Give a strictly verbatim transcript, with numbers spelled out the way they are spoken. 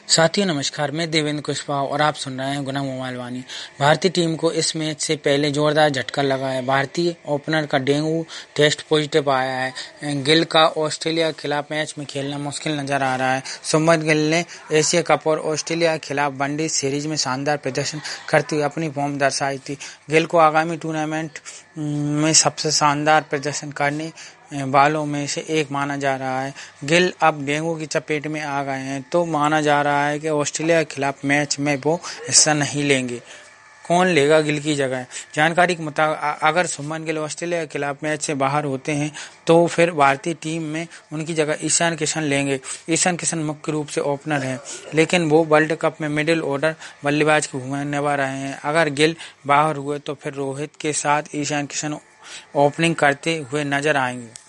साथियों नमस्कार, मैं देवेंद्र कुशवाहा और आप सुन रहे हैं गुना मोबाइल वाणी। भारतीय टीम को इस मैच से पहले जोरदार झटका लगा है। भारतीय ओपनर का डेंगू टेस्ट पॉजिटिव आया है। गिल का ऑस्ट्रेलिया के खिलाफ मैच में खेलना मुश्किल नजर आ रहा है। शुभमन गिल ने एशिया कप और ऑस्ट्रेलिया के खिलाफ वनडे सीरीज में शानदार प्रदर्शन करते हुए अपनी फॉर्म दर्शाई थी। गिल को आगामी टूर्नामेंट में सबसे शानदार प्रदर्शन करने वालों में से एक माना जा रहा है। गिल अब डेंगू की चपेट में आ गए हैं, तो माना जा रहा है कि ऑस्ट्रेलिया के खिलाफ मैच में वो हिस्सा नहीं लेंगे। कौन लेगा गिल की जगह? जानकारी के मुताबिक अगर शुभमन गिल ऑस्ट्रेलिया के खिलाफ मैच से बाहर होते हैं तो फिर भारतीय टीम में उनकी जगह ईशान किशन लेंगे। ईशान किशन मुख्य रूप से ओपनर हैं, लेकिन वो वर्ल्ड कप में मिडिल ऑर्डर बल्लेबाज की भूमिका निभा रहे हैं। अगर गिल बाहर हुए तो फिर रोहित के साथ ईशान किशन ओपनिंग करते हुए नजर आएंगे।